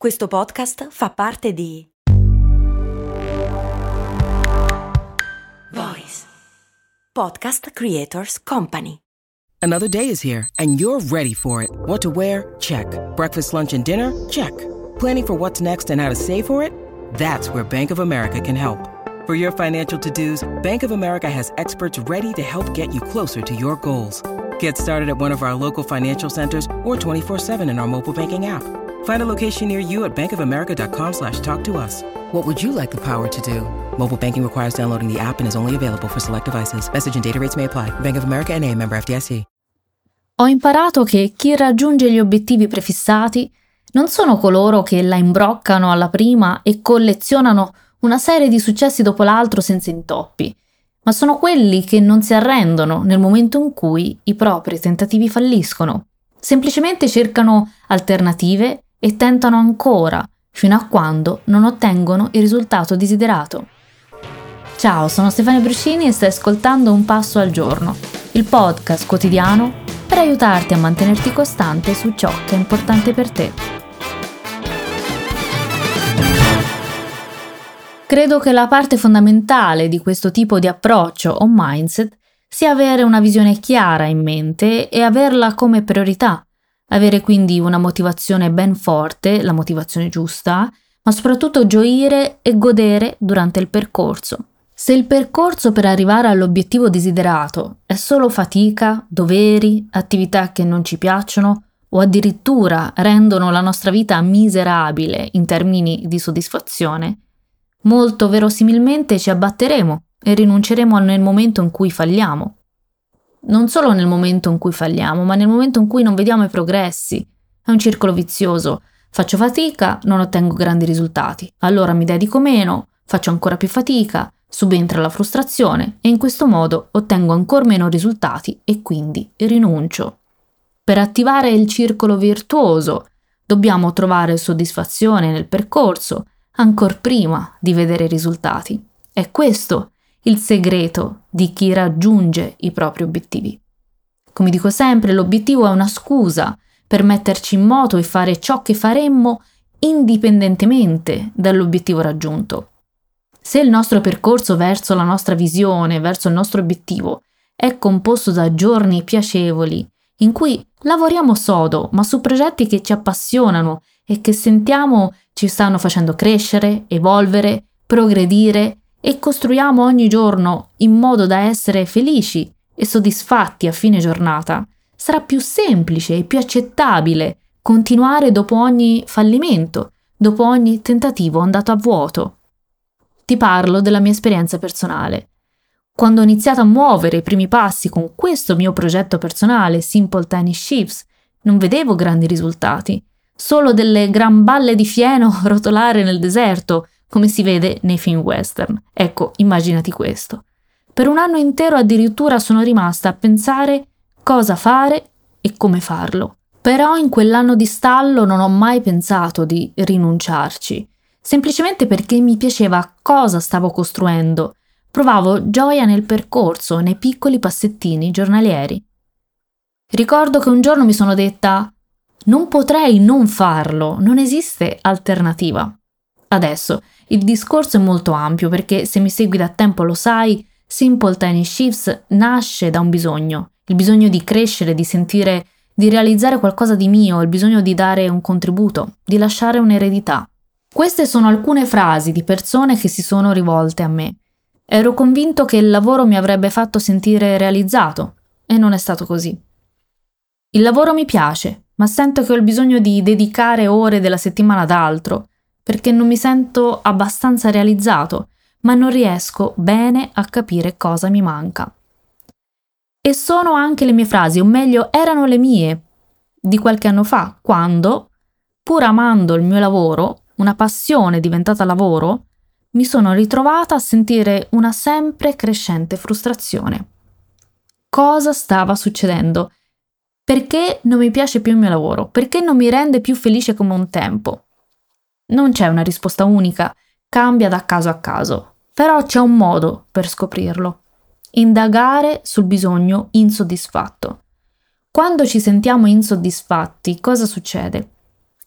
Questo podcast fa parte di Voice Podcast Creators Company. Another day is here, and you're ready for it. What to wear? Check. Breakfast, lunch, and dinner? Check. Planning for what's next and how to save for it? That's where Bank of America can help. For your financial to-dos, Bank of America has experts ready to help get you closer to your goals. Get started at one of our local financial centers or 24/7 in our mobile banking app. Find a location near you at bankofamerica.com/talktous. What would you like the power to do? Mobile banking requires downloading the app and is only available for select devices. Message and data rates may apply. Bank of America N.A., member FDIC. Ho imparato che chi raggiunge gli obiettivi prefissati non sono coloro che la imbroccano alla prima e collezionano una serie di successi dopo l'altro senza intoppi, ma sono quelli che non si arrendono nel momento in cui i propri tentativi falliscono. Semplicemente cercano alternative e tentano ancora, fino a quando non ottengono il risultato desiderato. Ciao, sono Stefania Bruscini e stai ascoltando Un Passo al Giorno, il podcast quotidiano per aiutarti a mantenerti costante su ciò che è importante per te. Credo che la parte fondamentale di questo tipo di approccio o mindset sia avere una visione chiara in mente e averla come priorità. Avere quindi una motivazione ben forte, la motivazione giusta, ma soprattutto gioire e godere durante il percorso. Se il percorso per arrivare all'obiettivo desiderato è solo fatica, doveri, attività che non ci piacciono o addirittura rendono la nostra vita miserabile in termini di soddisfazione, molto verosimilmente ci abbatteremo e rinunceremo nel momento in cui falliamo. Non solo nel momento in cui falliamo, ma nel momento in cui non vediamo i progressi. È un circolo vizioso. Faccio fatica, non ottengo grandi risultati. Allora mi dedico meno, faccio ancora più fatica, subentra la frustrazione e in questo modo ottengo ancora meno risultati e quindi rinuncio. Per attivare il circolo virtuoso dobbiamo trovare soddisfazione nel percorso ancor prima di vedere i risultati. È questo il segreto di chi raggiunge i propri obiettivi. Come dico sempre, l'obiettivo è una scusa per metterci in moto e fare ciò che faremmo indipendentemente dall'obiettivo raggiunto. Se il nostro percorso verso la nostra visione, verso il nostro obiettivo, è composto da giorni piacevoli in cui lavoriamo sodo, ma su progetti che ci appassionano e che sentiamo ci stanno facendo crescere, evolvere, progredire, e costruiamo ogni giorno in modo da essere felici e soddisfatti a fine giornata, sarà più semplice e più accettabile continuare dopo ogni fallimento, dopo ogni tentativo andato a vuoto. Ti parlo della mia esperienza personale. Quando ho iniziato a muovere i primi passi con questo mio progetto personale, Simple Tiny Shifts, non vedevo grandi risultati, solo delle gran balle di fieno rotolare nel deserto, come si vede nei film western. Ecco, immaginati questo. Per un anno intero addirittura sono rimasta a pensare cosa fare e come farlo. Però in quell'anno di stallo non ho mai pensato di rinunciarci, semplicemente perché mi piaceva cosa stavo costruendo. Provavo gioia nel percorso, nei piccoli passettini giornalieri. Ricordo che un giorno mi sono detta: non potrei non farlo, non esiste alternativa. Adesso, il discorso è molto ampio perché se mi segui da tempo lo sai, Simple Tiny Shifts nasce da un bisogno, il bisogno di crescere, di sentire, di realizzare qualcosa di mio, il bisogno di dare un contributo, di lasciare un'eredità. Queste sono alcune frasi di persone che si sono rivolte a me. Ero convinto che il lavoro mi avrebbe fatto sentire realizzato e non è stato così. Il lavoro mi piace, ma sento che ho il bisogno di dedicare ore della settimana ad altro, perché non mi sento abbastanza realizzato, ma non riesco bene a capire cosa mi manca. E sono anche le mie frasi, o meglio, erano le mie, di qualche anno fa, quando, pur amando il mio lavoro, una passione diventata lavoro, mi sono ritrovata a sentire una sempre crescente frustrazione. Cosa stava succedendo? Perché non mi piace più il mio lavoro? Perché non mi rende più felice come un tempo? Non c'è una risposta unica, cambia da caso a caso, però c'è un modo per scoprirlo. Indagare sul bisogno insoddisfatto. Quando ci sentiamo insoddisfatti, cosa succede?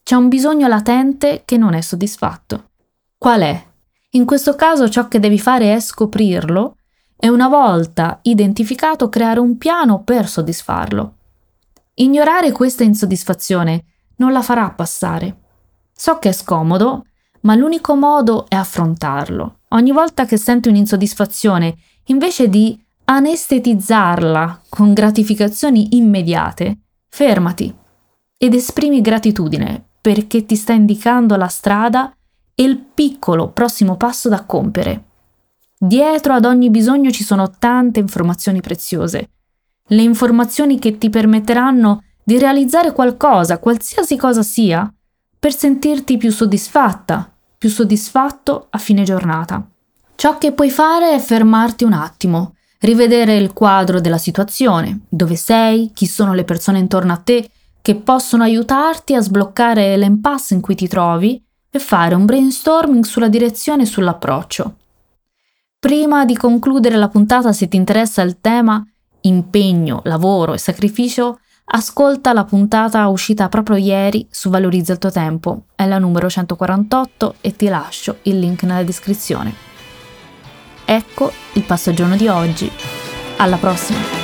C'è un bisogno latente che non è soddisfatto. Qual è? In questo caso ciò che devi fare è scoprirlo e una volta identificato creare un piano per soddisfarlo. Ignorare questa insoddisfazione non la farà passare. So che è scomodo, ma l'unico modo è affrontarlo. Ogni volta che senti un'insoddisfazione, invece di anestetizzarla con gratificazioni immediate, fermati ed esprimi gratitudine perché ti sta indicando la strada e il piccolo prossimo passo da compiere. Dietro ad ogni bisogno ci sono tante informazioni preziose, le informazioni che ti permetteranno di realizzare qualcosa, qualsiasi cosa sia, per sentirti più soddisfatta, più soddisfatto a fine giornata. Ciò che puoi fare è fermarti un attimo, rivedere il quadro della situazione, dove sei, chi sono le persone intorno a te che possono aiutarti a sbloccare l'impasse in cui ti trovi e fare un brainstorming sulla direzione e sull'approccio. Prima di concludere la puntata, se ti interessa il tema impegno, lavoro e sacrificio, ascolta la puntata uscita proprio ieri su Valorizza il tuo tempo, è la numero 148 e ti lascio il link nella descrizione. Ecco il passo aggiorno di oggi. Alla prossima!